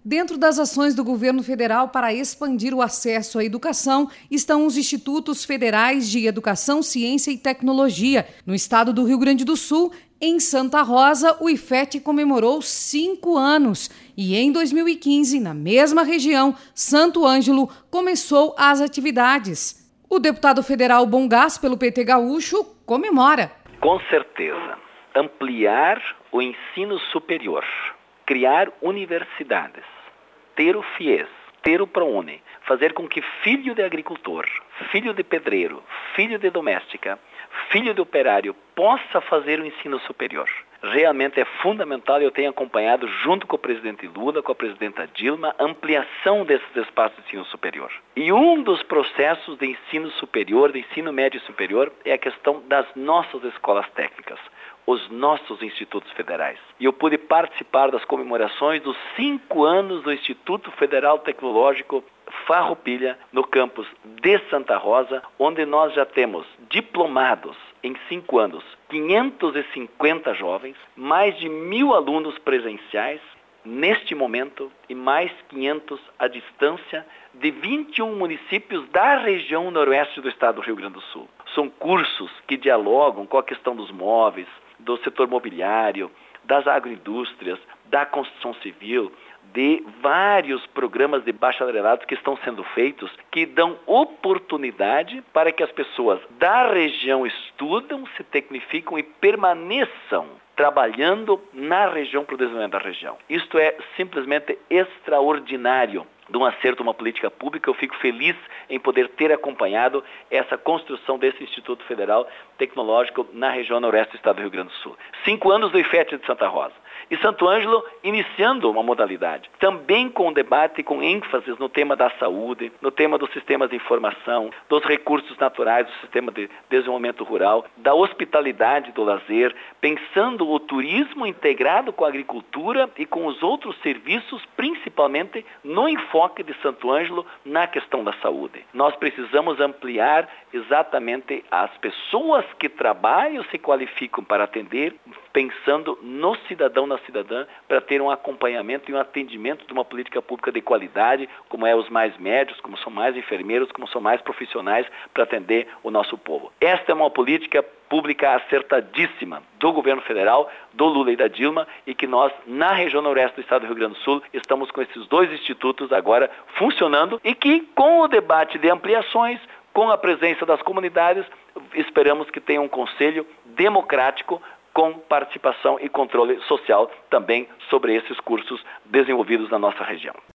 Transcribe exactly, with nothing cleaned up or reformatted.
Dentro das ações do governo federal para expandir o acesso à educação estão os Institutos Federais de Educação, Ciência e Tecnologia. No estado do Rio Grande do Sul, em Santa Rosa, o I F E T comemorou cinco anos. E em dois mil e quinze, na mesma região, Santo Ângelo começou as atividades. O deputado federal Bom Gás, pelo P T Gaúcho, comemora. Com certeza, ampliar o ensino superior, criar universidades, ter o FIES, ter o ProUni, fazer com que filho de agricultor, filho de pedreiro, filho de doméstica, filho de operário possa fazer o ensino superior. Realmente é fundamental, eu tenho acompanhado junto com o presidente Lula, com a presidenta Dilma, a ampliação desses espaços de ensino superior. E um dos processos de ensino superior, de ensino médio superior, é a questão das nossas escolas técnicas, os nossos institutos federais. E eu pude participar das comemorações dos cinco anos do Instituto Federal Tecnológico Farroupilha, no campus de Santa Rosa, onde nós já temos diplomados em cinco anos, quinhentos e cinquenta jovens, mais de mil alunos presenciais neste momento e mais quinhentos à distância de vinte e um municípios da região noroeste do estado do Rio Grande do Sul. São cursos que dialogam com a questão dos móveis, do setor mobiliário, das agroindústrias, da construção civil, de vários programas de bacharelados que estão sendo feitos, que dão oportunidade para que as pessoas da região estudam, se tecnificam e permaneçam trabalhando na região para o desenvolvimento da região. Isto é simplesmente extraordinário de um acerto de uma política pública. Eu fico feliz em poder ter acompanhado essa construção desse Instituto Federal Tecnológico na região noroeste do estado do Rio Grande do Sul. Cinco anos do I F E T de Santa Rosa. E Santo Ângelo iniciando uma modalidade, também com debate, com ênfase no tema da saúde, no tema dos sistemas de informação, dos recursos naturais, do sistema de desenvolvimento rural, da hospitalidade, do lazer, pensando o turismo integrado com a agricultura e com os outros serviços, principalmente no enfoque de Santo Ângelo na questão da saúde. Nós precisamos ampliar exatamente as pessoas que trabalham, se qualificam para atender, pensando no cidadão, na cidadã, para ter um acompanhamento e um atendimento de uma política pública de qualidade, como é os mais médicos, como são mais enfermeiros, como são mais profissionais para atender o nosso povo. Esta é uma política pública acertadíssima do governo federal, do Lula e da Dilma, e que nós, na região noroeste do estado do Rio Grande do Sul, estamos com esses dois institutos agora funcionando e que, com o debate de ampliações, com a presença das comunidades, esperamos que tenha um conselho democrático com participação e controle social também sobre esses cursos desenvolvidos na nossa região.